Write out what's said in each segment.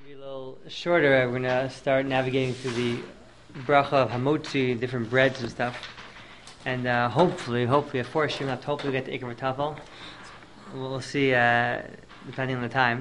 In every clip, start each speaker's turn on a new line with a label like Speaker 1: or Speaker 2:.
Speaker 1: Be a little shorter. We're going to start navigating through the bracha of hamotzi, different breads and stuff. And hopefully, a 4 shiur left. Hopefully we get to Iker V'Tafel. We'll see, depending on the time.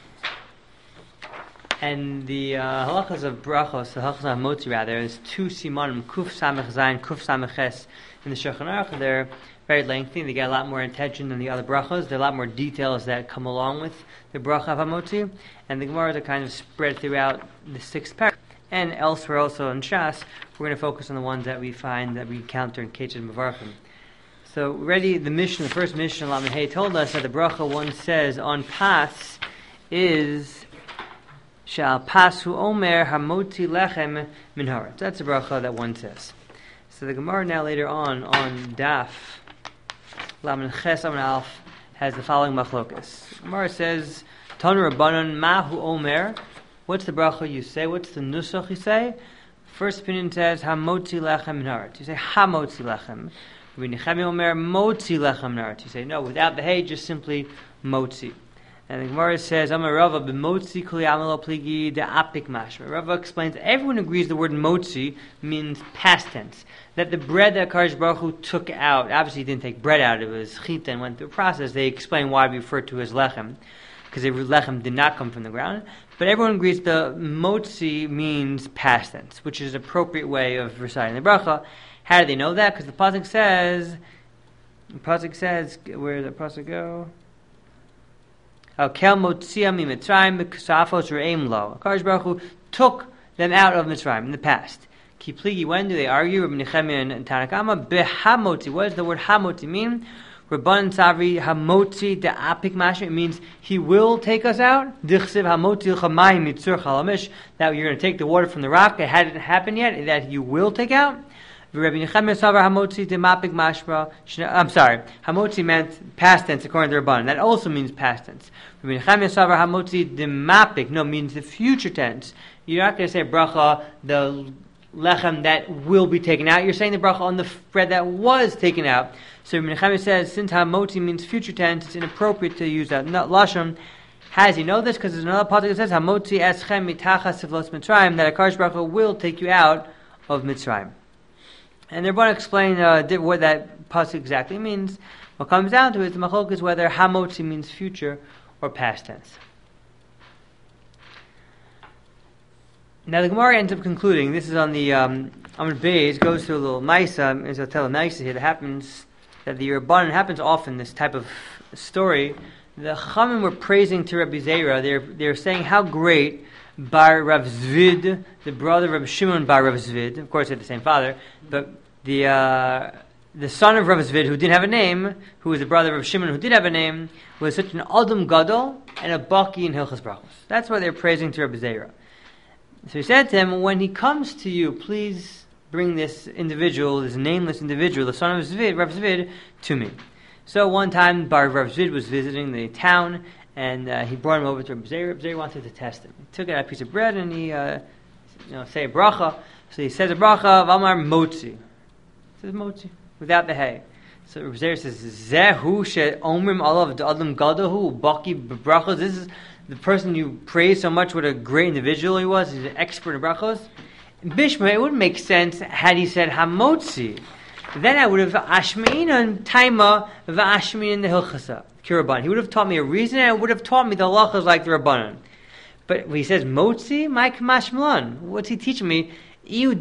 Speaker 1: And the halachas of brachos, the halachas of hamotzi rather, is 2 simanim, kuf samech zayin, kuf samech ches, in the Shulchan Aruch. They're very lengthy. They get a lot more attention than the other brachos. There are a lot more details that come along with the bracha of hamotzi. And the Gemaras are kind of spread throughout the 6th parak. And elsewhere also in Shas, we're going to focus on the ones that we find that we encounter in Ketzad Mevarchim. So already the first Mishnah, Lamed Hey, told us that the bracha one says on Pas is Shal Pasu Omer Hamotzi Lechem Min Haaretz. That's the bracha that one says. So the Gemara now later on Daf Lamed Ches Amud Alf has the following machlokas. Gemara says Tanu Rabbanon Mahu Omer. What's the bracha you say? What's the nusach you say? First opinion says Hamotzi Lechem Min Haaretz. You say Hamotzi Lechem. Rabbi Nechemia Omer Motzi Lechem Min Haaretz. You say no, without the hey, just simply Motzi. And the Gemara says Amar Rava b'Motzi Kuli Amalo Pligi de'apik mashma. Rava explains everyone agrees the word Motzi means past tense. That the bread that Kadosh Baruch Hu took out, obviously he didn't take bread out, it was chita and went through a process. They explain why we refer to as lechem, because the lechem did not come from the ground. But everyone agrees the Motzi means past tense, which is an appropriate way of reciting the bracha. How do they know that? Because the pasuk says, where did the pasuk go? Kel Motzia mi Mitzrayim b'Ksafos re'em lo. Kadosh Baruch Hu took them out of Mitzrayim in the past. Ki pligi, when do they argue? Rabbi Nechemia and Tanna Kama behamotzi. What does the word hamotzi mean? Rabban Savri hamotzi de'apik mashma. It means he will take us out. Dichsiv hamotzi l'chamayim mitzur chalamish. That you're going to take the water from the rock. It hadn't happened yet. That you will take out. Rabbi Nechemia Savra hamotzi de'mapik mashma. I'm sorry. Hamotzi meant past tense according to Rabban. That also means past tense. Rabbi Nechemia Savra hamotzi de'mapik. No, means the future tense. You're not going to say bracha the lechem that will be taken out. You're saying the bracha on the bread that was taken out. So Rabbi Nechemia says, since hamotzi means future tense, it's inappropriate to use that lashon. How does he know this? Because there's another pasuk that says, hamotzi eschem mitachas sivlos Mitzrayim, that HaKadosh Baruch Hu will take you out of Mitzrayim. And they're going to explain what that pasuk exactly means. What comes down to it is the machlok is whether hamotzi means future or past tense. Now the Gemara ends up concluding, this is on the Amud Beis, goes through a little Maisa, as I'll tell a Maisa here, that happens, that the Rabbanan happens often, this type of story. The Chachamim were praising to Rabbi Zera, they're saying how great Bar Rav Zvid, the brother of Rav Shimon Bar Rav Zvid, of course they had the same father, but the son of Rav Zvid, who didn't have a name, who was the brother of Rav Shimon, who did have a name, was such an Adam Gadol and a Baki in Hilchas Brachos. That's why they're praising to Rabbi Zera. So he said to him, when he comes to you, please bring this individual, this nameless individual, the son of Zvid, Rav Zvid, to me. So one time, Bar Rav Zvid was visiting the town, and he brought him over to Rav Zvid. Rav Zvid wanted to test him. He took out a piece of bread, and he, say a bracha. So he says a bracha of Amar Motzi. He says Motzi, without the hay. So Rav Zvid says, Zehu she omrim alav adam gadahu baki brachos. This is the person you praise so much, what a great individual he was. He's an expert in brachos. In Bishma, it would make sense had he said Hamotzi. Then I would have Ashmein Taima V'Ashmein the Hilchasa Kiraban. He would have taught me a reason, and it would have taught me the halachas like the Rabbanan. But when he says Motzi, my Kamash Milan, what's he teaching me? He's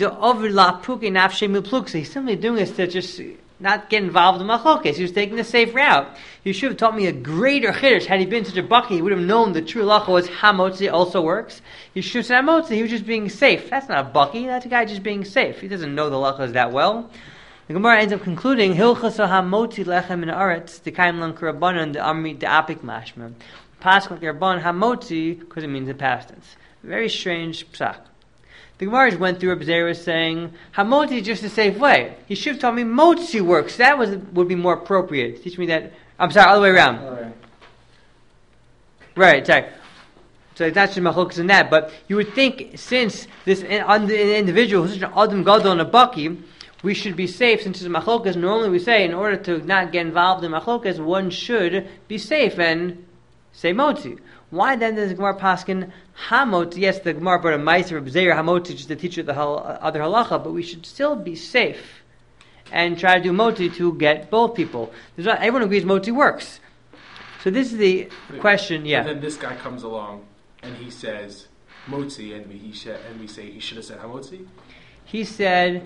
Speaker 1: simply doing this to just not get involved in machlokes. He was taking the safe route. He should have taught me a greater chiddush. Had he been such a baki, he would have known the true halacha was hamotzi also works. He should have said hamotzi. He was just being safe. That's not a baki. That's a guy just being safe. He doesn't know the halachas that well. The Gemara ends up concluding hilchas hamotzi lechem in aretz the kaim lan karabanan the amri the apik mashma. Pasuk karaban hamotzi because it means the past tense. Very strange psak. The Gemara went through Rabbi Zera saying, Hamotzi is just a safe way. He should have told me Motzi works. That would be more appropriate. Teach me that. I'm sorry, all the way around. Right, sorry. So it's not just machlokas in that, but you would think since this individual who's such an Adam Gadol and a Baki, we should be safe since it's a machlokas. Normally we say in order to not get involved in machlokas, one should be safe and say Motzi. Why then does the Gemara paskin hamotzi? Yes, the Gemara brought a ma'aser of Zeir hamotzi just to teach you the other halacha, but we should still be safe and try to do motzi to get both people. Everyone agrees motzi works. So this is the question. Yeah.
Speaker 2: And then this guy comes along and he says motzi, and we say he should have said hamotzi.
Speaker 1: He said.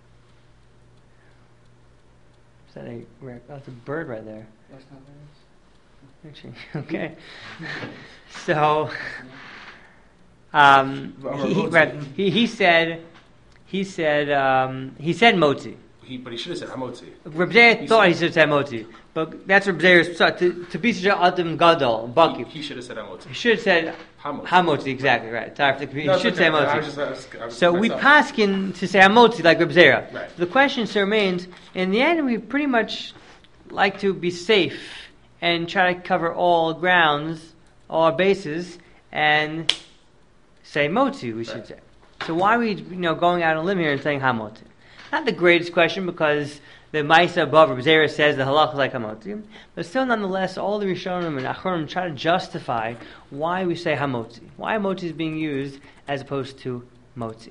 Speaker 1: Is that that's a bird right there.
Speaker 3: That's not very nice.
Speaker 1: Okay. So, he said motzi.
Speaker 2: But he should have said hamotzi.
Speaker 1: Reb Zeir thought he should have said motzi, but that's Reb Zeir's to be such an adam gadol baki.
Speaker 2: He should have said hamotzi.
Speaker 1: He should have said hamotzi. Exactly right. Sorry, he should say motzi. So we paskin to say hamotzi like Reb Zeir.
Speaker 2: Right.
Speaker 1: The question still remains. In the end, we pretty much like to be safe and try to cover all grounds, all our bases, and say motzi, we should say. So why are we going out on a limb here and saying hamotzi? Not the greatest question, because the Maisa above Reb Zeir says the halacha is like hamotzi, but still nonetheless all the Rishonim and Achronim try to justify why we say hamotzi, why motzi is being used as opposed to motzi.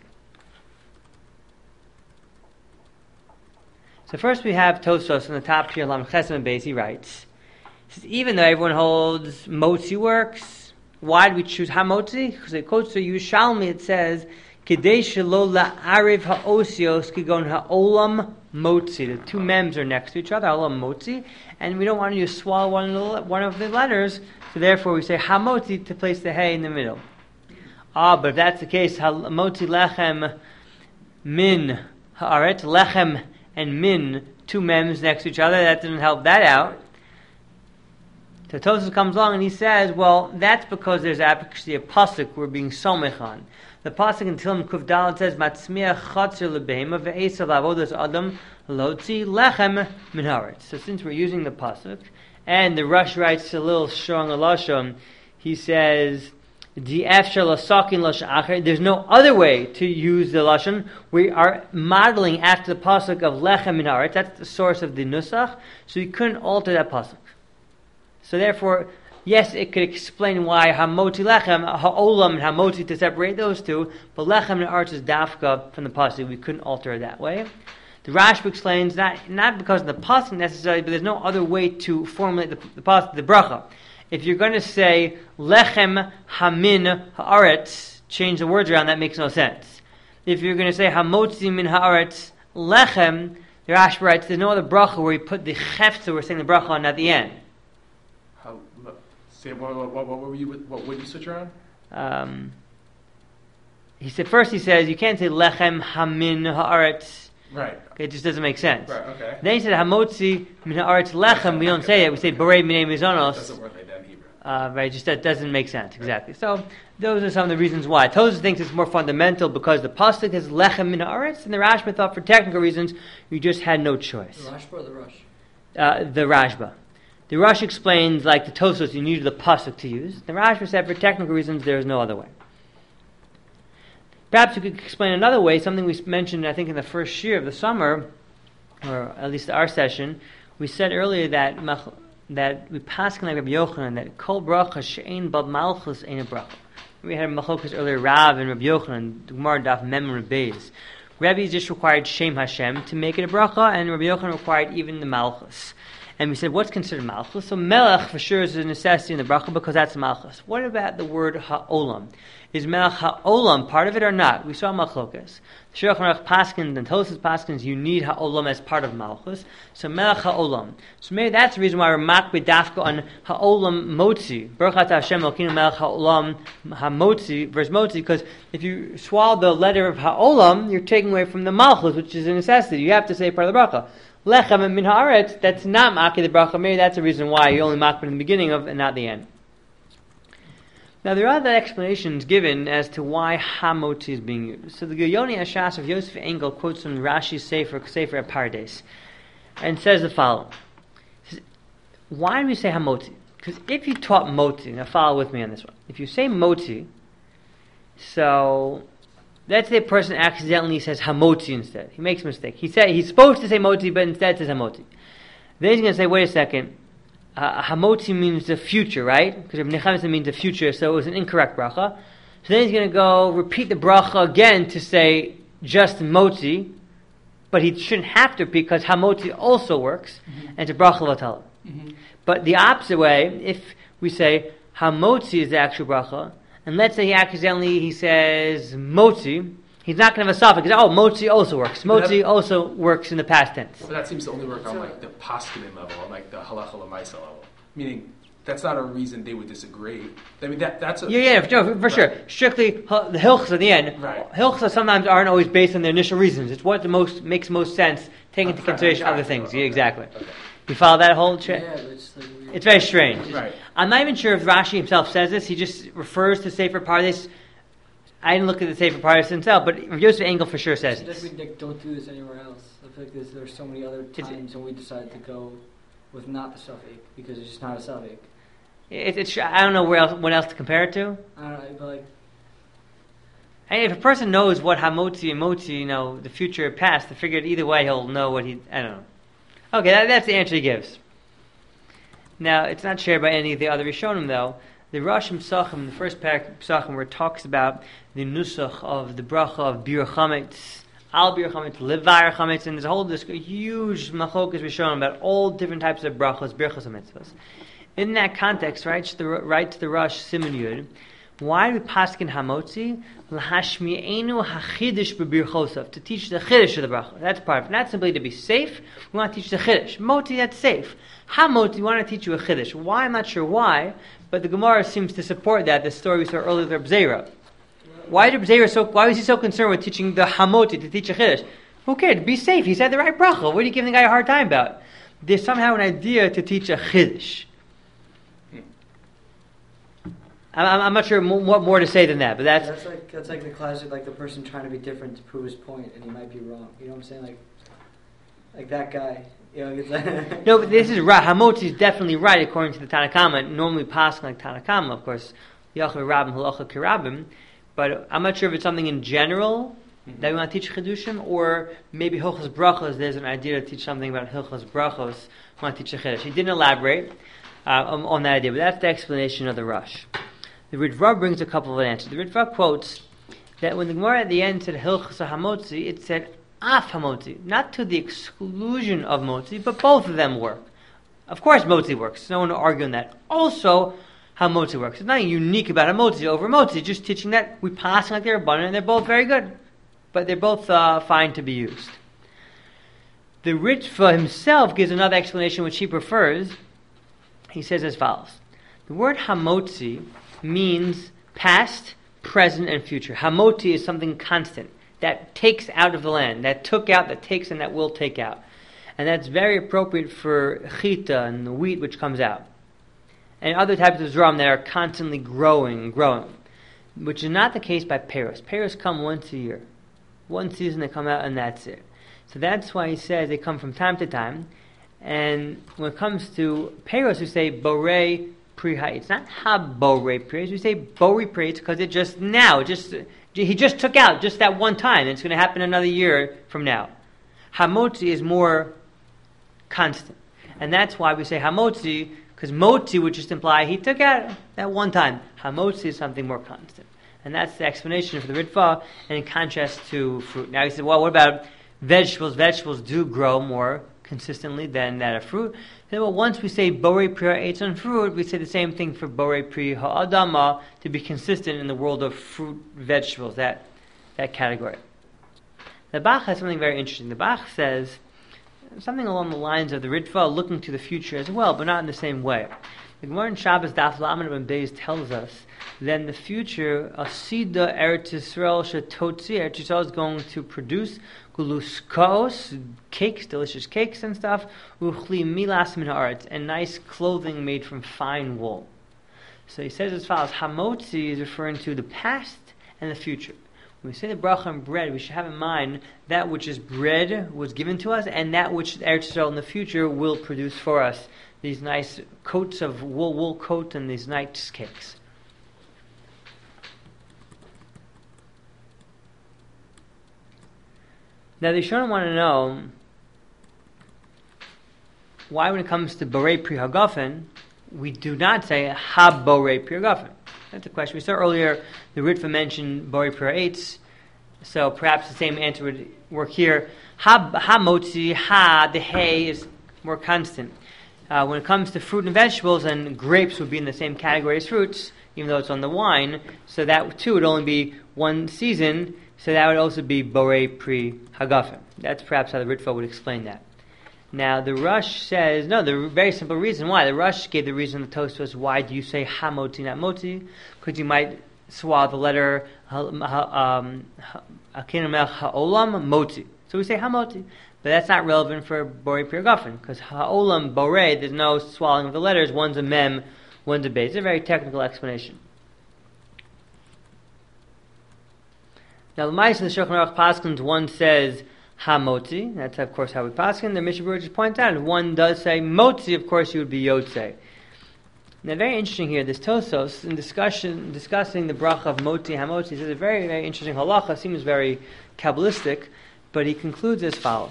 Speaker 1: So first we have Tosfos on the top here, Lam Chesem Beis, he writes, even though everyone holds motzi works, why do we choose hamotzi? Because it quotes to Yerushalmi, it says, Kedei shelo la'ariv ha'osios kigon ha'olam motzi. The two mems are next to each other, ha'olam motzi, and we don't want you to swallow one of the letters, so therefore we say hamotzi to place the hay in the middle. But if that's the case, hamotzi lechem min ha'aret, lechem and min, two mems next to each other, that doesn't help that out. So Tosfos comes along and he says, well, that's because there's actually a pasuk we're being somech on. The pasuk in Tehillim Kuf Daled says, "Matzmiach chatzer lebehema ve'esav avodas adam lotzi lechem min haaretz." So since we're using the pasuk, and the Rush writes a little strong lashon, he says, there's no other way to use the lashon. We are modeling after the pasuk of lechem min haaretz. That's the source of the nusach, so we couldn't alter that pasuk. So therefore, yes, it could explain why hamotzi lechem, ha'olam and hamotzi to separate those two, but lechem and arts is dafka from the pasuk. We couldn't alter it that way. The Rashba explains not because of the pasuk necessarily, but there's no other way to formulate the pasuk, the bracha. If you're going to say lechem hamin haaretz, change the words around, that makes no sense. If you're going to say hamotzi min haaretz lechem, the Rashba writes, there's no other bracha where you put the chefza we're saying the bracha on at the end.
Speaker 2: What would you switch around?
Speaker 1: He says you can't say lechem hamin haaretz.
Speaker 2: Right.
Speaker 1: Okay, it just doesn't make sense.
Speaker 2: Right. Okay.
Speaker 1: Then he said hamotzi min haaretz lechem. We don't say it. We say berei minei mizonos.
Speaker 2: Doesn't work like that in Hebrew.
Speaker 1: Right. Just that doesn't make sense exactly. So those are some of the reasons why. Tosfos thinks it's more fundamental because the pasuk is lechem min haaretz, and the Rashba thought for technical reasons you just had no choice.
Speaker 3: The Rashba or the Rush?
Speaker 1: The Rashba. The Rush explains, like the Tosfos, you need the pasuk to use. The Rashba said, for technical reasons, there is no other way. Perhaps you could explain another way, something we mentioned, I think, in the first year of the summer, or at least our session. We said earlier that we paskin like Rabbi Yochanan, that kol bracha she'ein bab malchus ein a bracha. We had machlokas earlier, Rav and Rabbi Yochanan, the Gemara daf mem and Rebbeis. Rabbi just required Shem Hashem to make it a bracha, and Rabbi Yochanan required even the malchus. And we said, what's considered malchus? So melech for sure is a necessity in the bracha because that's malchus. What about the word ha'olam? Is melech ha'olam part of it or not? We saw machlokas. The Shulchan Aruch paskins and Tosfos paskins, you need ha'olam as part of malchus. So melech ha'olam. So maybe that's the reason why we're makbid dafka on ha'olam motzi. Baruch Hashem Elokeinu melech ha'olam ha'motzi versus motzi, because if you swallow the letter of ha'olam, you're taking away from the malchus, which is a necessity. You have to say part of the bracha. Lechem and min haaretz, that's not maki the bracha. Maybe that's the reason why you only makbid in the beginning of and not the end. Now there are other explanations given as to why hamotzi is being used. So the Geyoni Ashas of Yosef Engel quotes from Rashi's Sefer at Pardes and says the following. He says, why do we say hamotzi? Because if you taught motzi, now follow with me on this one. If you say motzi, so let's say a person accidentally says hamotzi instead. He makes a mistake. He's supposed to say motzi, but instead says hamotzi. Then he's going to say, wait a second, Hamotzi means the future, right? Because Ibn Nechemia means the future, so it was an incorrect bracha. So then he's going to go repeat the bracha again to say just motzi, but he shouldn't have to because hamotzi also works, and it's a bracha vatala. But the opposite way, if we say hamotzi is the actual bracha, and let's say he says motzi, he's not going to have a suffix. Oh, motzi also works. Motzi also works in the past tense.
Speaker 2: But that seems to only work on like the paskenim level, on like the halacha l'maisa level. Meaning, that's not a reason they would disagree. I mean, that's a...
Speaker 1: For sure. Strictly, the hilchos at the end.
Speaker 2: Right.
Speaker 1: Hilchos sometimes aren't always based on their initial reasons. It's what makes most sense, taking into consideration other things.
Speaker 2: Okay.
Speaker 1: Yeah, exactly. Okay. You follow that whole...
Speaker 3: But it's like weird.
Speaker 1: It's very strange.
Speaker 2: Right.
Speaker 1: I'm not even sure if Rashi himself says this. He just refers to Sefer Pardes. I didn't look at the Sefer Pardes himself, but Yosef Engel for sure says this.
Speaker 3: We don't do this anywhere else. I feel like there's so many other times when we decided to go with not the suffix because it's just not a suffix.
Speaker 1: I don't know what else to compare it to.
Speaker 3: I don't know, but like...
Speaker 1: And if a person knows what hamotzi and motzi, the future and past, I figured either way he'll know what I don't know. Okay, that's the answer he gives. Now, it's not shared by any of the other Rishonim, though. The Rosh Psachim, the first parak Psachim, where it talks about the nusach of the bracha of bir chametz, al bir chametz, levar chametz, and there's a whole huge machokas Rishonim about all different types of brachos, birchos and mitzvahs. In that context, right to the Rosh Siman Yud, why do we paskin hamotzi? L'hashmi'enu hachidish b'birchosav, to teach the chiddush of the bracha. That's part of it. Not simply to be safe, we want to teach the chiddush. Motzi, that's safe. Hamotzi, we want to teach you a chiddush. Why? I'm not sure why, but the Gemara seems to support that, the story we saw earlier with Reb Zera. Why was he so concerned with teaching the hamotzi, to teach a chiddush? Who cared? Be safe. He said the right bracha. What are you giving the guy a hard time about? There's somehow an idea to teach a chiddush. I'm not sure what more to say than that, but
Speaker 3: that's like the classic, like the person trying to be different to prove his point, and he might be wrong. You know what I'm saying? Like that guy. It's like
Speaker 1: no, but this is right. Hamotzi is definitely right according to the Tanakhama. Normally, passing like Tanakhama, of course, Yachar Rabim Halacha Kirabim. But I'm not sure if it's something in general that we want to teach Chidushim, or maybe Hilchos Brachos. There's an idea to teach something about Hilchos Brachos. We want to teach a Chiddush. He didn't elaborate on that idea, but that's the explanation of the Rush. The Ritva brings a couple of answers. The Ritva quotes that when the Gemara at the end said Hilchos Hamotzi, it said Af Hamotzi, not to the exclusion of Motzi, but both of them work. Of course, Motzi works. No one will argue on that. Also, Hamotzi works. It's nothing unique about Hamotzi over Motzi. Just teaching that we pass like they're abundant, and they're both very good, but they're both fine to be used. The Ritva himself gives another explanation which he prefers. He says as follows: the word Hamotzi means past, present, and future. Hamoti is something constant that takes out of the land, that took out, that takes, and that will take out. And that's very appropriate for chita and the wheat which comes out. And other types of zram that are constantly growing, which is not the case by peros. Peros come once a year. One season they come out and that's it. So that's why he says they come from time to time. And when it comes to peros, we say borei pri-ha. It's not ha-borei pri. We say borei pri because it just now, he just took out just that one time. And it's going to happen another year from now. Hamotzi is more constant. And that's why we say hamotzi, because motzi would just imply he took out that one time. Hamotzi is something more constant. And that's the explanation for the Ritva, and in contrast to fruit. Now he said, well, what about vegetables? Vegetables do grow more consistently than that of fruit. Then, well, once we say borei pri ha'etz on fruit, we say the same thing for borei pri ha'adama to be consistent in the world of fruit, vegetables, that category. The Bach has something very interesting. The Bach says something along the lines of the Ritva looking to the future as well, but not in the same way. The Gemara in Shabbos Daf Lamed Ben Beis tells us that in the future, Asida Eretz Yisrael Shetotzi, Eretz Yisrael is going to produce guluskos, cakes, delicious cakes and stuff, uchli milas min haaretz, and nice clothing made from fine wool. So he says as follows: Hamotzi is referring to the past and the future. When we say the bracha on bread, we should have in mind that which is bread was given to us, and that which Eretz Yisrael in the future will produce for us. These nice coats of wool coat, and these nice cakes. Now the Rishonim want to know why when it comes to borei pri hagafen, we do not say ha borei pri hagafen? That's the question. We saw earlier the Ritva mentioned borei pri eitz, so perhaps the same answer would work here. Ha motzi, ha, the hay is more constant. When it comes to fruit and vegetables, and grapes would be in the same category as fruits, even though it's on the wine, so that too would only be one season, so that would also be borei pri hagafen. That's perhaps how the Ritva would explain that. Now the Rush says, no, the very simple reason why. The Rush gave the reason in the Tosfos, why do you say ha motzi, not motzi? Because you might swallow the letter ha'olam motzi. So we say ha motzi. But that's not relevant for borei pri hagafen, because ha'olam borei, there's no swallowing of the letters, one's a mem, one's a beis. It's a very technical explanation. Now the Ma'aseh in the Shulchan Aruch Paskins, one says ha motzi, that's of course how we paskin. The Mishnah Berurah just points out, if one does say motzi, of course you would be yotzei. Now very interesting here, this Tosos, in discussing the bracha of motzi ha-motzi, says a very, very interesting halacha, seems very Kabbalistic, but he concludes as follows.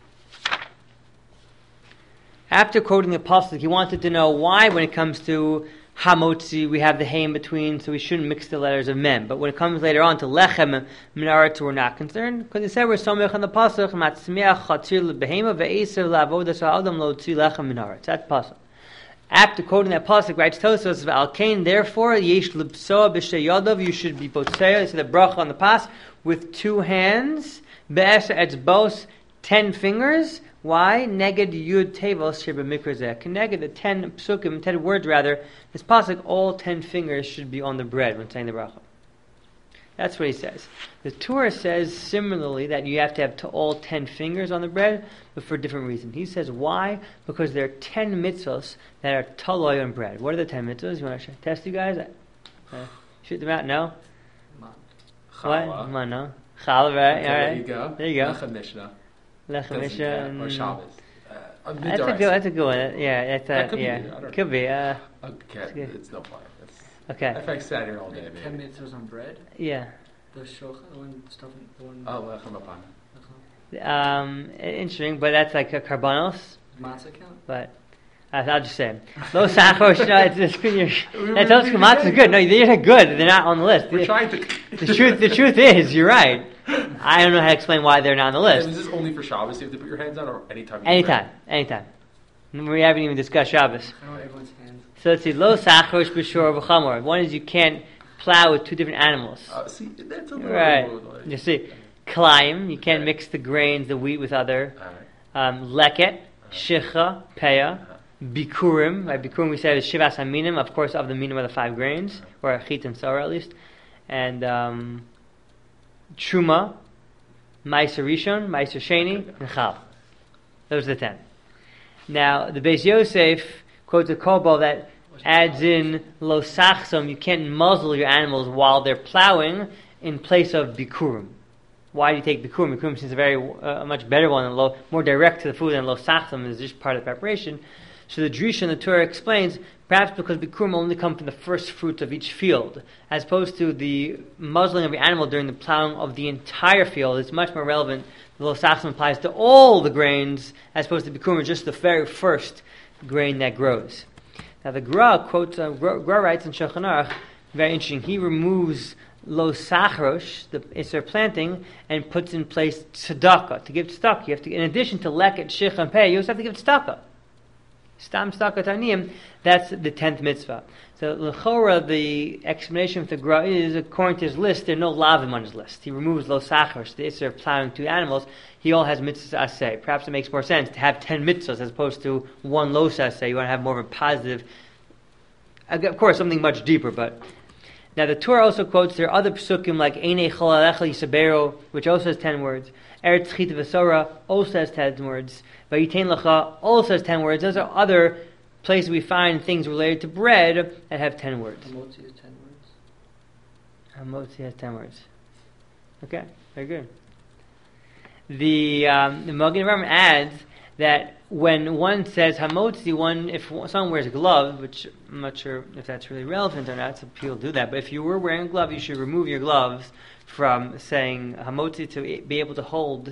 Speaker 1: After quoting the pasuk, he wanted to know why, when it comes to hamotzi, we have the hay in between, so we shouldn't mix the letters of mem. But when it comes later on to lechem minaretz, we're not concerned, because he said we're somech on the pasuk matzmiach chatzir lebehema ve'eser la'avodas ha'adam lo tzi lechem minaretz. That's pasuk. After quoting that pasuk, writes Tosos v'alkein, therefore yesh libsoa b'shtei yadav, you should be potzeya. This is the bracha on the pas with two hands. Be'eser etzbos, 10 fingers. Why? Neged yud tevos sheba mikrazeh. Neged, the 10 psukim, 10 words rather. This pasuk, all 10 fingers should be on the bread when saying the bracha. That's what he says. The Torah says similarly that you have to have all 10 fingers on the bread, but for a different reason. He says why? Because there are 10 mitzvos that are taloi on bread. What are the 10 mitzvos? You want to test you guys? Shoot them out? No? What? No. Challah, right?
Speaker 2: Okay,
Speaker 1: all right.
Speaker 2: there you go.
Speaker 1: There you go.
Speaker 2: Lechem Mishnah.
Speaker 1: Lechem Mishnah.
Speaker 2: Or Shabbos.
Speaker 1: That's a good one. Yeah,
Speaker 2: That could be.
Speaker 1: yeah.
Speaker 2: I don't know.
Speaker 1: Could be.
Speaker 2: Okay,
Speaker 1: good.
Speaker 2: it's no point.
Speaker 1: Okay.
Speaker 2: If I sat here all day, maybe.
Speaker 3: 10 mitzvahs on bread?
Speaker 1: Yeah.
Speaker 3: The shulchan, the one stuff, the one.
Speaker 2: Oh, Lechem Apana.
Speaker 1: Interesting, but that's like a karbanos.
Speaker 3: Matzah count?
Speaker 1: But I'll just say, lo sachosh. No, it's good. That tells you matzah is good. No, they're good. They're not on the list.
Speaker 2: We're trying to.
Speaker 1: The truth is, you're right. I don't know how to explain why they're not on the list.
Speaker 2: Is this only for Shabbos? You have to put your hands on, or anytime?
Speaker 1: Anytime. We haven't even discussed Shabbos.
Speaker 3: I don't know everyone's hands.
Speaker 1: So let's see, lo sachosh b'shor v'chamor. One is you can't plow with two different animals.
Speaker 2: See, that's a little
Speaker 1: Right.
Speaker 2: Like,
Speaker 1: You see, klayim, you can't mix the grains, the wheat with other. Leket, shicha, peah, bikurim. Right, bikurim we said is shivas haminim, of course, of the minim of the 5 grains, or chit and sorah at least. And truma, ma'aser rishon, ma'aser sheni, and chal. Those are the 10. Now, the Beis Yosef quotes a kobal that adds in lo sachsom, you can't muzzle your animals while they're plowing in place of bikurim. Why do you take bikurim? Bikurim seems a very much better one, and more direct to the food than lo sachsom is just part of the preparation. So the Drisha in the Torah explains, perhaps because bikurim only come from the first fruits of each field, as opposed to the muzzling of the animal during the plowing of the entire field. It's much more relevant. The lo sachsom applies to all the grains, as opposed to bikurim, just the very first grain that grows. Now the Gra quotes, Gra writes in Shulchan Aruch, very interesting. He removes lo sachrosh, the Isser planting, and puts in place tzedakah. To give tzedakah, you have to, in addition to leket, shich, and pei, you also have to give tzedakah. Stam tzedakah taniyim, that's the 10th mitzvah. So l'chora, the explanation of the Gra is, according to his list, there are no lavim on his list. He removes lo sachrosh, the Isser of plowing 2 animals. He all has mitzvahs aseh. Perhaps it makes more sense to have 10 mitzvahs as opposed to 1 lo aseh. You want to have more of a positive, of course, something much deeper, but now the Torah also quotes there are other psukim like Einei Chol Alecha Yisabero, which also has 10 words. Eretz Chita V'Sora also has 10 words. Vayitein Lecha also has 10 words. Those are other places we find things related to bread that have 10 words.
Speaker 3: Hamotzi is 10 words.
Speaker 1: Hamotzi has 10 words. Okay, very good. The Magen Avraham adds that when one says hamotzi, if someone wears a glove, which I'm not sure if that's really relevant or not, some people do that, but if you were wearing a glove, you should remove your gloves from saying hamotzi to be able to hold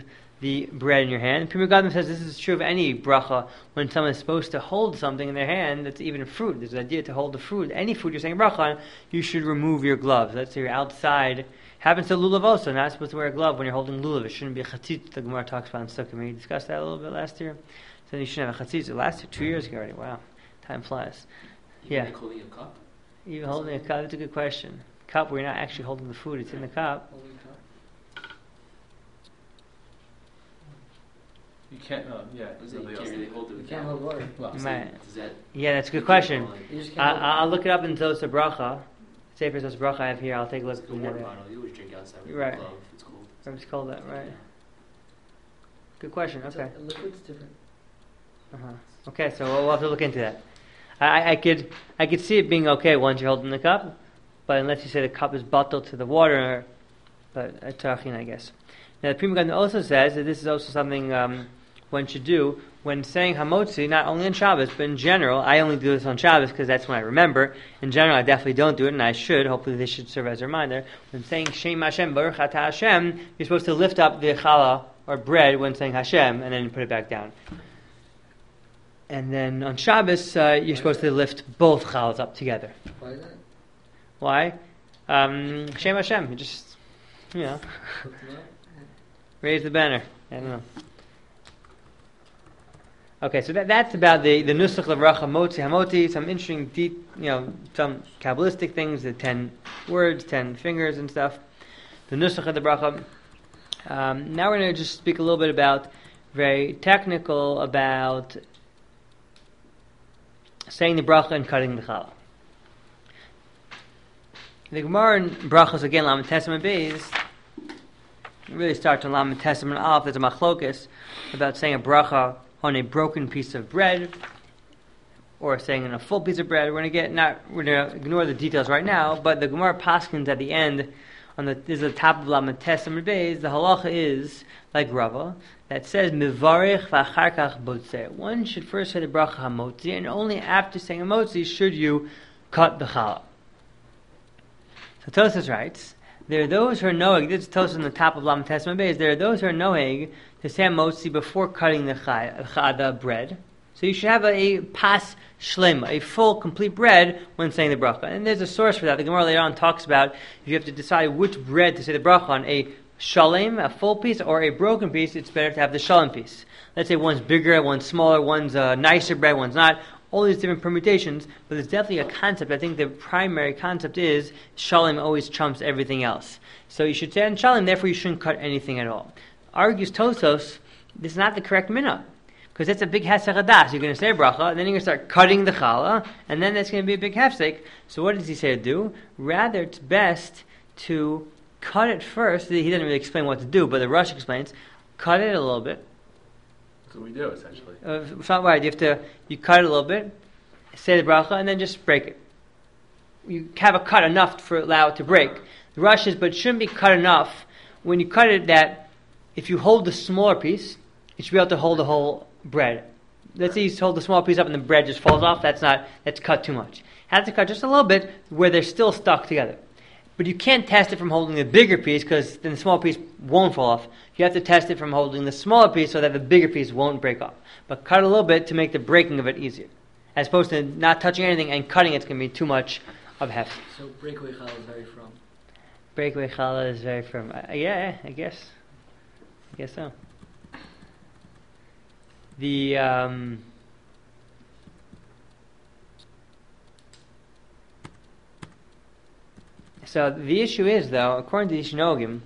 Speaker 1: the bread in your hand. Pri Megadim says this is true of any bracha when someone is supposed to hold something in their hand that's even fruit. There's an idea to hold the fruit. Any food you're saying bracha on, you should remove your gloves. Let's say you're outside. Happens to lulav also. Not supposed to wear a glove when you're holding lulav. It shouldn't be a chatzit. The Gemara talks about in Sukkah. We discussed that a little bit last year. So you shouldn't have a chatzit. Last year, 2 years ago already. Wow, time flies.
Speaker 4: Even holding a cup?
Speaker 1: Even holding a cup. That's a good question. Cup where you're not actually holding the food. It's in the cup.
Speaker 2: You can't. Yeah.
Speaker 4: You can't really hold it.
Speaker 3: You can't hold water.
Speaker 2: Well,
Speaker 1: Yeah, that's a good question.
Speaker 3: You just can't hold
Speaker 1: I'll look it up in Zosa Bracha. Sefer Zosa Bracha I have here. I'll take a look.
Speaker 4: It's a water bottle. You always drink outside with
Speaker 1: Right.
Speaker 4: a glove. It's cold.
Speaker 1: It's called that, right? Good question. Okay.
Speaker 3: A liquid's different.
Speaker 1: Okay, so we'll have to look into that. I could see it being okay once you're holding the cup, but unless you say the cup is bottled to the water, but tachin, I guess. Now the Pri Megadim also says that this is also something one should do when saying hamotzi, not only on Shabbos, but in general. I only do this on Shabbos because that's when I remember. In general, I definitely don't do it, and I should. Hopefully this should serve as a reminder. When saying Shem Hashem, Baruch Ata Hashem, you're supposed to lift up the challah, or bread, when saying Hashem, and then put it back down. And then on Shabbos, you're supposed to lift both challahs up together.
Speaker 3: Why is that?
Speaker 1: Why? Shem Hashem. You just, raise the banner. I don't know. Okay, so that's about the nusach l'vracha motzi hamoti. Some interesting, deep, some kabbalistic things. The 10 words, 10 fingers, and stuff. The nusach of the bracha. Now we're going to just speak a little bit about very technical about saying the bracha and cutting the challah. The Gemara in brachos again, Lamed Testament Beis, really starts on Lamed Testament Aleph. There's a machlokus about saying a bracha on a broken piece of bread, or saying on a full piece of bread. We're going to ignore the details right now, but the Gemara paskins at the end, this is the top of Lamed Testament Beis. The halacha is like Rava that says mivarich v'achar kach botzeh. One should first say the bracha hamotzi, and only after saying hamotzi should you cut the challah. So Tosfos writes, there are those who are knowing, this is Tosfos on the top of Lamed Testament Beis, there are those who are knowing to say hamotzi before cutting the bread. So you should have a pas shlema, a full, complete bread when saying the bracha. And there's a source for that. The Gemara later on talks about if you have to decide which bread to say the bracha on, a shalem, a full piece, or a broken piece, it's better to have the shalem piece. Let's say one's bigger, one's smaller, one's a nicer bread, one's not. All these different permutations, but there's definitely a concept. I think the primary concept is shalem always trumps everything else. So you should say on shalem, therefore you shouldn't cut anything at all. Argues Tosfos, this is not the correct minhag. Because that's a big hesek hadas. You're going to say a bracha, and then you're going to start cutting the challah, and then that's going to be a big hefsek. So what does he say to do? Rather, it's best to cut it first. He doesn't really explain what to do, but the Rush explains, cut it a little bit.
Speaker 2: That's what we do, essentially.
Speaker 1: It's not right. You cut it a little bit, say the bracha, and then just break it. You have a cut enough to allow it to break. The Rush is, but it shouldn't be cut enough. When you cut it, that if you hold the smaller piece, you should be able to hold the whole bread. Let's say you hold the small piece up and the bread just falls off. That's cut too much. Have to cut just a little bit where they're still stuck together. But you can't test it from holding the bigger piece because then the small piece won't fall off. You have to test it from holding the smaller piece so that the bigger piece won't break off. But cut a little bit to make the breaking of it easier. As opposed to not touching anything and cutting it's going to be too much of heft.
Speaker 3: So breakaway challah is very firm.
Speaker 1: Breakaway challah is very firm. Yeah, I guess so. So the issue is, though, according to the Ishnogim,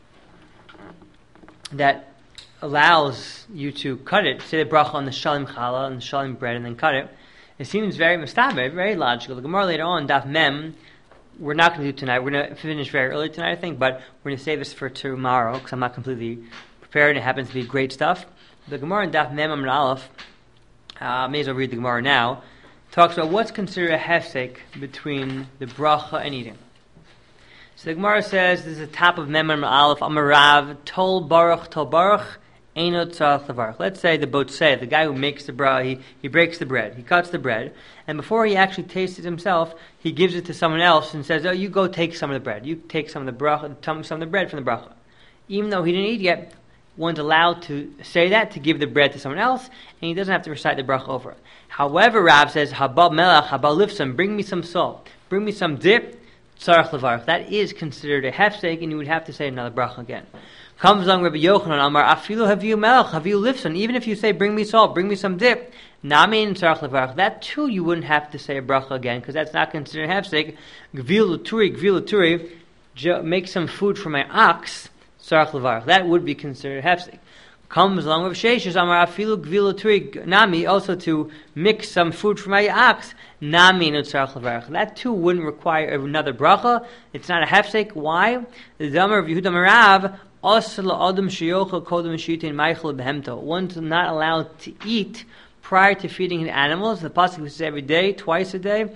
Speaker 1: that allows you to cut it, say the bracha on the shalim challah and the shalim bread, and then cut it. It seems very mustaber, very logical. The Gemara later on, Daf Mem, we're not going to do tonight. We're going to finish very early tonight, I think, but we're going to save this for tomorrow because I'm not completely prepared. It happens to be great stuff. The Gemara in Daf Mem Amud Aleph, may as well read the Gemara now, talks about what's considered a hefsek between the bracha and eating. So the Gemara says, this is the top of Mem Amud Aleph, Amarav, Tol Baruch, Eino Tzarach Levarach. Let's say the botzeh, the guy who makes the bracha, he breaks the bread, he cuts the bread, and before he actually tastes it himself, he gives it to someone else and says, oh, you go take some of the bread. You take some of the bracha, some of the bread from the bracha. Even though he didn't eat yet, one's allowed to say that, to give the bread to someone else, and he doesn't have to recite the bracha over it. However, Rav says, Haba melach, haba lifsam, bring me some salt, bring me some dip, tzarech levarach. That is considered a hefsek, and you would have to say another bracha again. Comes along Rabbi Yochanan, Amar, afilu haviu melach, haviu lifsan. Even if you say, bring me salt, bring me some dip, namin tzarech levarach, that too you wouldn't have to say a bracha again, because that's not considered a hefsek. Gvil l'turi, make some food for my ox, tzarech levarach. That would be considered a hefsek. Comes along with Sheshes, Amar afilu gvil l'turi, nami, also to mix some food for my ox, nami no tzarech levarach. That too wouldn't require another bracha. It's not a hefsek. Why? The Damar of Yehuda Merav, one's not allowed to eat prior to feeding the animals. The pasuk says every day, twice a day.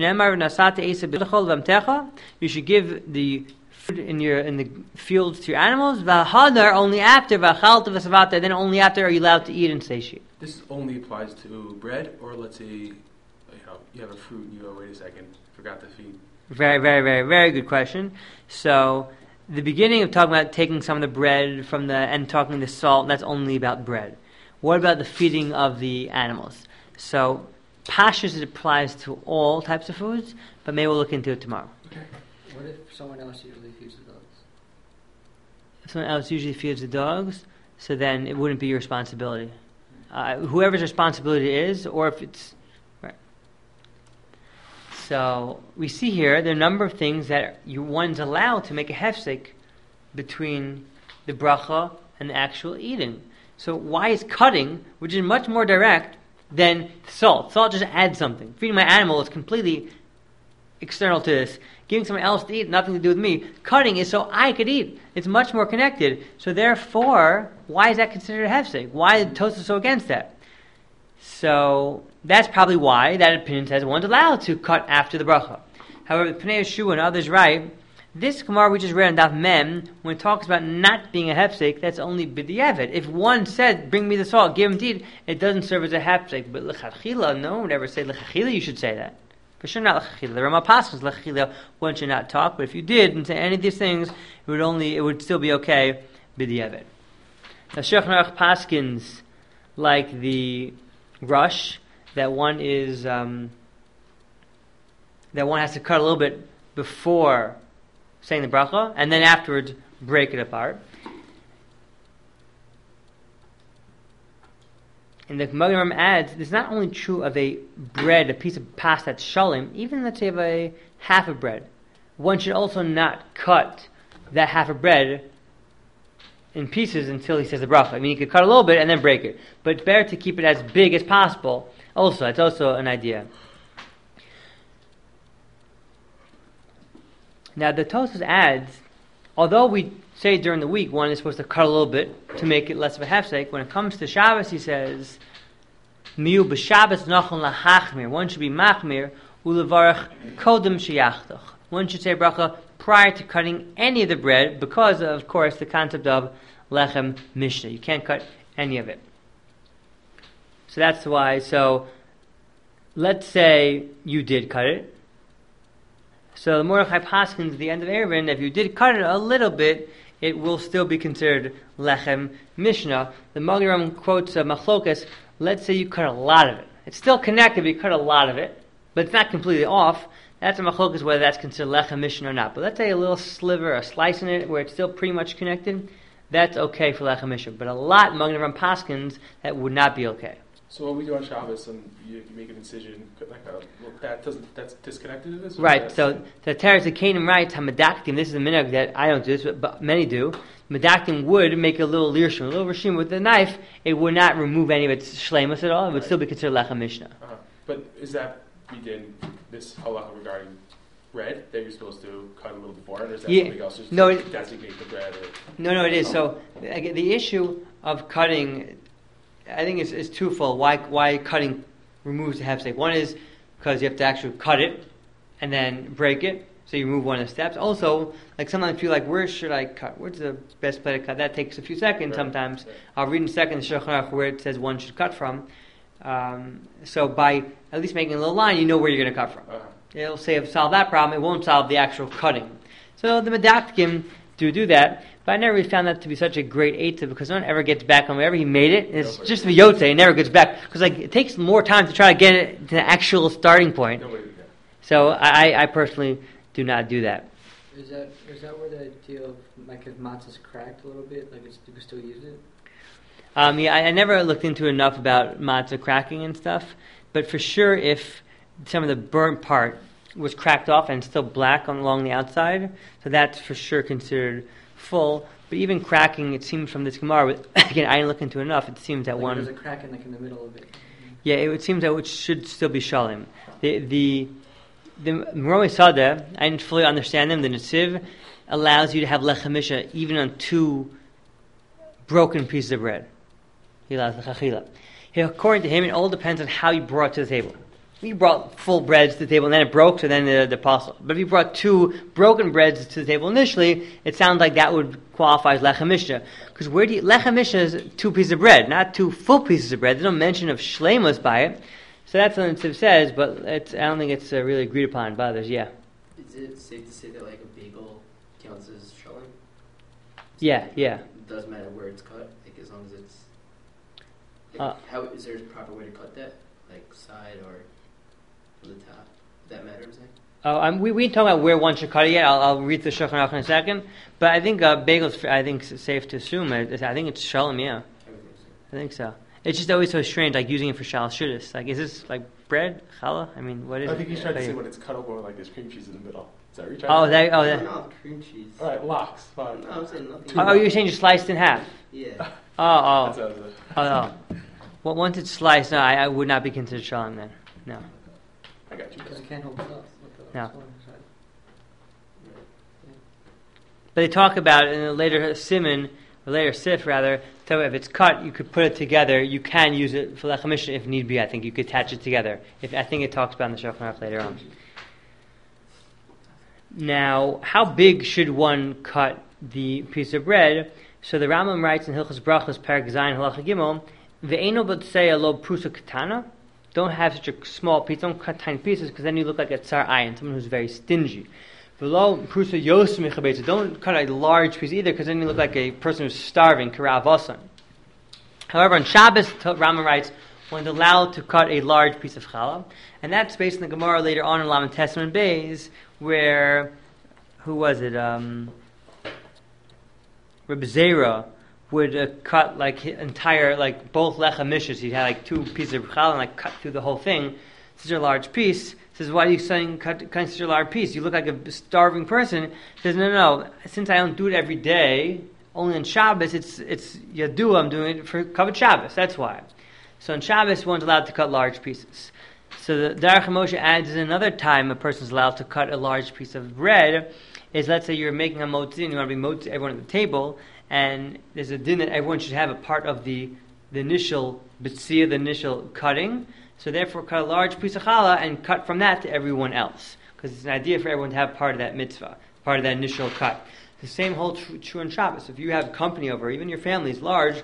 Speaker 1: You should give the food in the fields to your animals. Only after, then only after are you allowed to eat and satiate.
Speaker 2: This only applies to bread, or let's say, you have a fruit and you go, wait a second, forgot to feed.
Speaker 1: Very, very, very, very good question. So, the beginning of talking about taking some of the bread and talking the salt, that's only about bread. What about the feeding of the animals? So, pashas, it applies to all types of foods, but maybe we'll look into it tomorrow.
Speaker 3: Okay. What if someone else usually feeds the dogs?
Speaker 1: If someone else usually feeds the dogs, so then it wouldn't be your responsibility. Whoever's responsibility is, or if it's... Right. So, we see here there are a number of things that one's allowed to make a hefsek between the bracha and the actual eating. So why is cutting, which is much more direct than salt? Salt just adds something. Feeding my animal is completely external to this. Giving someone else to eat, nothing to do with me. Cutting is so I could eat. It's much more connected. So therefore, why is that considered a hefsek? Why is Tosafos so against that? So that's probably why that opinion says one's allowed to cut after the bracha. However, Pnei Yeshua and others write, this Gemara we just read on Daf Mem, when it talks about not being a hefsek, that's only b'diavad. If one said, bring me the salt, give him to eat, it doesn't serve as a hefsek. But l'chachila, no one would ever say l'chachila, you should say that. For sure not l'chachila. The Rama Paschas l'chachila, one should not talk, but if you did and say any of these things, it would still be okay b'diavad. Now Shulchan Aruch Paskins, like the rush, that one has to cut a little bit before saying the bracha, and then afterwards break it apart. And the Magen adds, this is not only true of a bread, a piece of pasta that's shalim, even let's say of a half of bread. One should also not cut that half of bread in pieces until he says the bracha. I mean, you could cut a little bit and then break it, but it's better to keep it as big as possible. Also, it's also an idea. Now, the Tosfos adds, although we say during the week one is supposed to cut a little bit to make it less of a hefsek, when it comes to Shabbos, he says, Miu b'Shabbos nachon lahachmir. One should be machmir, ulevarach kodem sheyachtach. One should say bracha prior to cutting any of the bread, because of course, the concept of lechem mishnah. You can't cut any of it. So that's why, let's say you did cut it. So the Mordechai Paskins at the end of Erevin, if you did cut it a little bit, it will still be considered lechem mishnah. The Magen quotes Machlokas, let's say you cut a lot of it. It's still connected, but you cut a lot of it, but it's not completely off. That's a Machlokas whether that's considered lechem mishnah or not. But let's say a little sliver, a slice in it, where it's still pretty much connected, that's okay for lechem mishnah. But a lot, Magen Paskins, that would not be okay.
Speaker 2: So when we do on Shabbos and you make a decision, that's disconnected to this?
Speaker 1: Right, so the Teres Akanim writes, Hamadaktim, this is a minhag that I don't do this, but many do. Madaktim would make a little lirshim, a little rishim with the knife. It would not remove any of its shleimus at all. It would still be considered lechem mishnah.
Speaker 2: But is that within this halacha regarding bread that you're supposed to cut a little before, or is that something else? Just to designate the bread?
Speaker 1: No, it is. So the issue of cutting, I think it's twofold. Why cutting removes the hefsek? One is because you have to actually cut it and then break it, so you remove one of the steps. Also, like sometimes I feel like, where should I cut? Where's the best place to cut? That takes a few seconds sometimes. Right. I'll read in a second the Shulchan Aruch where it says one should cut from. So by at least making a little line, you know where you're going to cut from. It'll solve that problem. It won't solve the actual cutting. So the Medaktim do that. But I never really found that to be such a great eitzah because no one ever gets back on wherever he made it. It's just the yotze. It never gets back because it takes more time to try to get it to the actual starting point. So I personally do not do that.
Speaker 3: Is that where the idea of like if matzah's cracked a little bit, like you can still use it?
Speaker 1: I never looked into enough about matzah cracking and stuff, but for sure if some of the burnt part was cracked off and still black along the outside, so that's for sure considered full. But even cracking, it seems from this Gemara, again, I didn't look into enough, it seems that
Speaker 3: there's a crack in the middle of it.
Speaker 1: Yeah, it seems that it should still be shalim. The Meromei Sadeh, I didn't fully understand them, the Netziv allows you to have lechamisha even on 2 broken pieces of bread. He allows the chachila. According to him, it all depends on how you brought it to the table. If you brought full breads to the table and then it broke, so then the apostle. But if you brought 2 broken breads to the table initially, it sounds like that would qualify as lechem mishna. Because lechem mishna is 2 pieces of bread, not 2 full pieces of bread. There's no mention of shleimus by it. So that's what the Netziv says, but I don't think it's really agreed upon by others. Yeah.
Speaker 4: Is it safe to say that like a bagel counts as shalom?
Speaker 1: Yeah.
Speaker 4: It doesn't matter where it's cut, like as long as it's. How is there a proper way to cut that, like side or from the top? Does that matter? I'm saying.
Speaker 1: We didn't talk about where one should cut it yet. I'll read the Shulchan Aruch in a second. But I think bagels. I think it's safe to assume. I think it's shalom. Yeah, I think so. It's just always so strange, like using it for shal shudis. Like, is this like bread, challah? I mean, what is it?
Speaker 2: I think he's trying to say when it's cut open, like there's cream cheese in the middle. Is that what you're trying to say?
Speaker 4: No, cream cheese.
Speaker 2: All right, lox. Fine.
Speaker 4: No, I'm saying nothing.
Speaker 1: You're saying just sliced in half?
Speaker 4: Yeah.
Speaker 1: Oh.
Speaker 2: That's
Speaker 1: No. Well, once it's sliced, no, I would not be considered shalom then. No.
Speaker 2: I got you.
Speaker 3: Because it can't hold it up.
Speaker 1: No. But they talk about in a later siman, or later sif rather, so if it's cut, you could put it together. You can use it for lechem mishna if need be. I think you could attach it together. I think it talks about in the Shulchan Aruch later on. Now, how big should one cut the piece of bread? So the Rambam writes in Hilchos Brachos, Perek Zayin, Halacha Gimel, ve'eno b'tzei lo prusa katana. Don't have such a small piece. Don't cut tiny pieces because then you look like a tsar ayin, someone who's very stingy. Don't cut a large piece either, because then you look like a person who's starving. However, on Shabbos, Rama writes, one's allowed to cut a large piece of challah, and that's based on the Gemara later on in Lamed Testament Beis, where who was it? Reb Zera would cut like entire, like both lechem mishas. He had like 2 pieces of challah and like cut through the whole thing. Such a large piece. Says, why are you saying cut such a large piece? You look like a starving person. Says, no. Since I don't do it every day, only on Shabbos, it's yadua. I'm doing it for Kavod Shabbos. That's why. So on Shabbos, one's allowed to cut large pieces. So the Derech Moshe adds another time a person's allowed to cut a large piece of bread. Is let's say you're making a motzi and you want to be motzi everyone at the table, and there's a din that everyone should have a part of the initial bitzia, the initial cutting. So therefore, cut a large piece of challah and cut from that to everyone else, because it's an idea for everyone to have part of that mitzvah, part of that initial cut. The same holds true on Shabbos. If you have company over, even your family is large.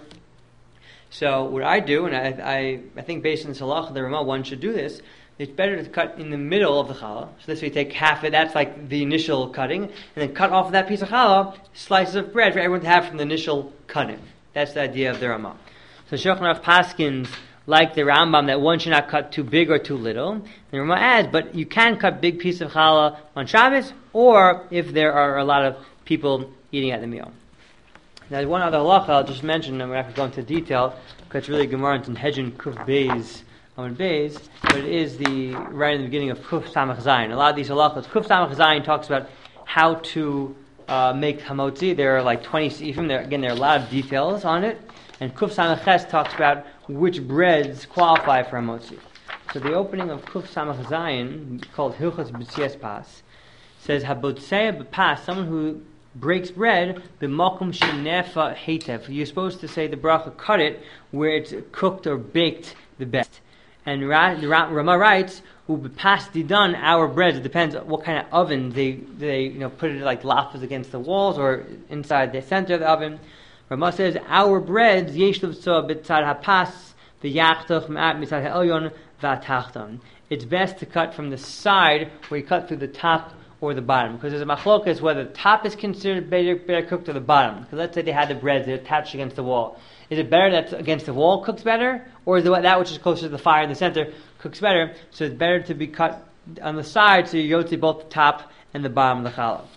Speaker 1: So what I do, and I think based on this halacha, the Ramah, one should do this. It's better to cut in the middle of the challah. So this way, you take half it. That's like the initial cutting, and then cut off of that piece of challah slices of bread for everyone to have from the initial cutting. That's the idea of the Ramah. So Shulchan Aruch paskins like the Rambam that one should not cut too big or too little. The Rambam adds, but you can cut big piece of challah on Shabbos, or if there are a lot of people eating at the meal. Now, one other halacha I'll just mention, and we're not going to go into detail because it's really Gemara in Hedjin Kuf Beis on Beis, but it is right in the beginning of Kuf Samach Zayin. A lot of these halachas, Kuf Samach Zayin talks about how to make hamotzi. There are like 20 seifim. There are a lot of details on it. And Kuf Samach Ches talks about which breads qualify for hamotzi. So the opening of Kuf Samach Zayin, called Hilchos B'tzias Pas, says Habotzei B'pas, someone who breaks bread, b'makom shenefa heitev. You're supposed to say the bracha, cut it where it's cooked or baked the best. And Rama writes, "U'b'pas didan," our breads. It depends on what kind of oven they put it like lafas against the walls or inside the center of the oven. Rama says our breads yesh l'vtzoah b'tzad hapas v'yachtoch ma'at mitzad ha'elyon v'atachton. It's best to cut from the side where you cut through the top or the bottom. Because there's a machlokas whether the top is considered better cooked or the bottom. Because let's say they had the breads, they're attached against the wall. Is it better that's against the wall cooks better? Or is that which is closer to the fire in the center cooks better? So it's better to be cut on the side so you yotzi both the top and the bottom of the challah.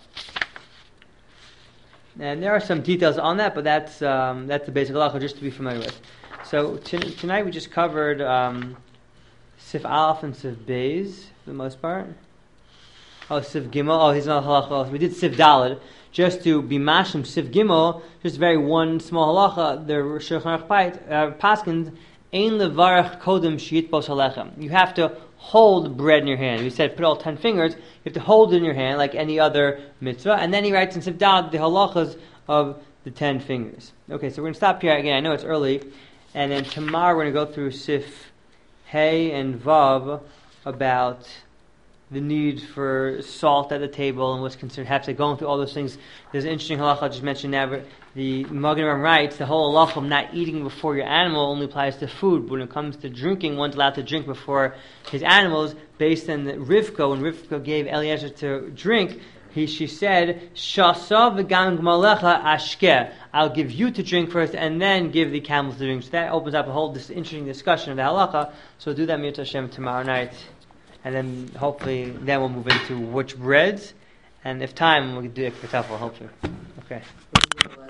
Speaker 1: And there are some details on that, but that's the basic halacha just to be familiar with. So tonight we just covered Sif Aleph and Sif Beis for the most part. Oh, Sif Gimel. Oh, he's not halacha. We did Sif Daled. Just to be mashim Sif Gimel, just very one small halacha. The Shulchan Aruch paskins ein levarach kodem sheyitbos halechem. You have to hold bread in your hand. We said put all 10 fingers. You have to hold it in your hand like any other mitzvah. And then he writes in Sif Daled the halachas of the 10 fingers. Okay, so we're going to stop here again. I know it's early. And then tomorrow we're going to go through Sif Hey and Vav about the need for salt at the table and what's considered hafsek. Going through all those things. There's an interesting halacha I just mentioned now. The Magen Avraham writes the whole halacha of not eating before your animal only applies to food. But when it comes to drinking, one's allowed to drink before his animals based on Rivka. When Rivka gave Eliezer to drink, she said, Shasa v'gam gmalecha ashkeh. I'll give you to drink first and then give the camels to drink. So that opens up a whole interesting discussion of the halacha. So we'll do that Mitzvah Hashem tomorrow night. And then hopefully then we'll move into which breads. And if time, we'll do it for hopefully. Okay.